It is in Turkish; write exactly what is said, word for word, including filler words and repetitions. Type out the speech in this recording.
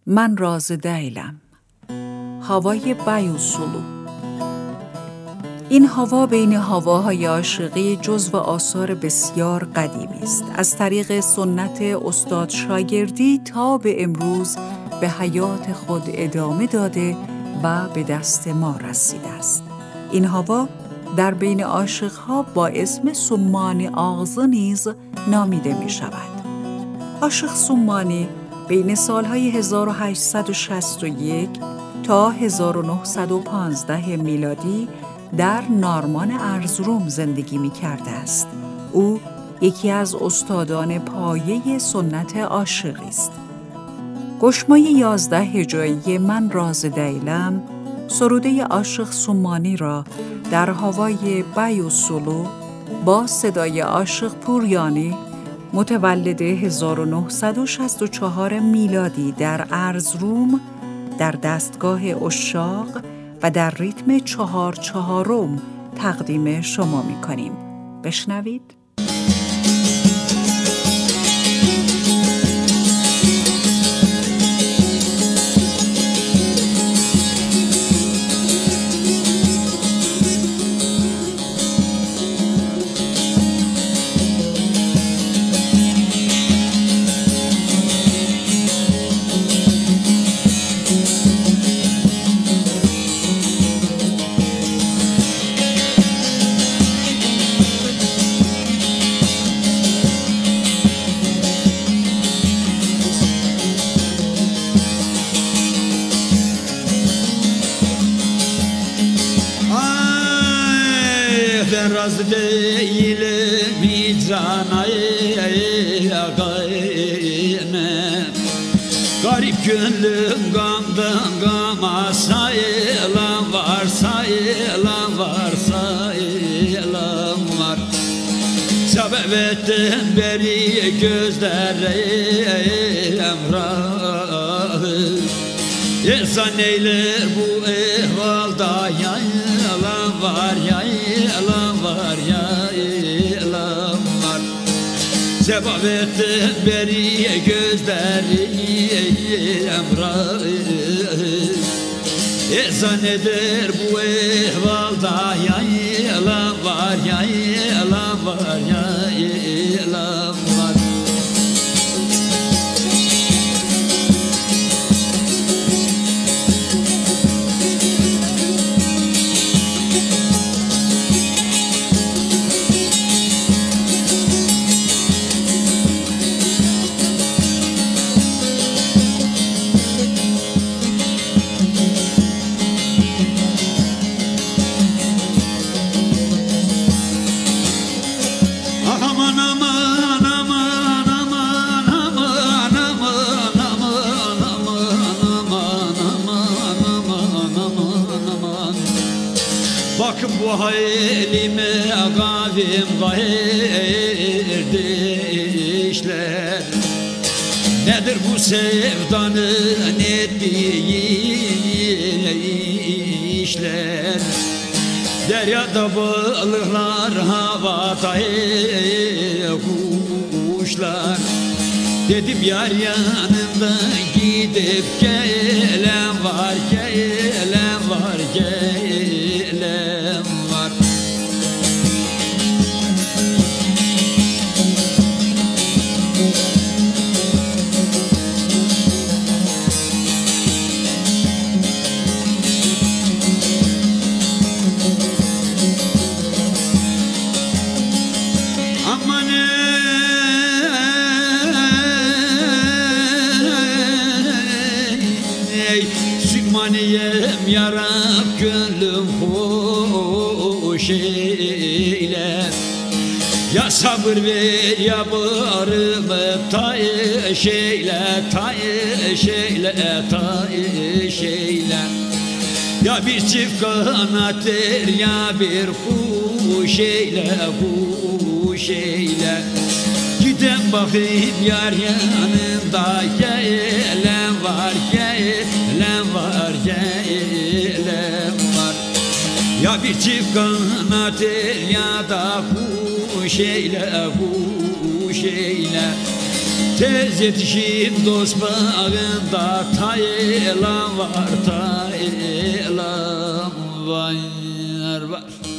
من را ز دیلم. هوای بیوسلو. این هوا بین هواهای عاشقی جزو آثار بسیار قدیمی است. از طریق سنت استاد شاگردی تا به امروز به حیات خود ادامه داده و به دست ما رسیده است. این هوا در بین عاشقها با اسم سمانی آغزا نیز نامیده می شود. عاشق سمانی بین سالهای هزار و هشتصد و شصت و یک تا هزار و نهصد و پانزده میلادی در نارمان ارزروم زندگی می کرده است. او یکی از استادان پایه سنت عاشقی است. گشمای یازده هجایی من را ز دیلم، سروده عاشق سمانی را در هوای بیوسلو با صدای عاشق پوریانی متولد هزار و نهصد و شصت و چهار میلادی در ارزروم در دستگاه عشاق و در ریتم چهار چهارم تقدیم شما می کنیم. بشنوید. Ben razı değilim hicranaya gayme. Garip gönlüm gamdan gama sayılan var, sayılan var, sayılan var. Sebebetten beri gözlerim emrahı. İnsan eyler bu ehvalda yalan var, yalan var, yalan var. Sebebetten beri gözlerim emrahı. İnsan eder bu ehvalda yalan var, yalan var, yalan var. Bakın bu halime kavim gayirdi işler. Nedir bu sevdanın ettiği işler? Deryada balıklar, havada kuşlar. Dedim yar yanında gidip gelen var, gelen var, gelen var. Aman ey Sübhaniyem yarab gönlüm hoş eyle. Ya sabır ver ya bağrımı taş eyle, taş eyle, taş eyle. Ya bir çift kanat ver ya bir kuş eyle, kuş eyle. Giden bakayım yar yanında gelen var, gelen var, gelen var. Ya bir çift kanat ver ya da kuş eyle, kuş eyle. Tez yetişin dost bağında, taylan var, taylan var, var.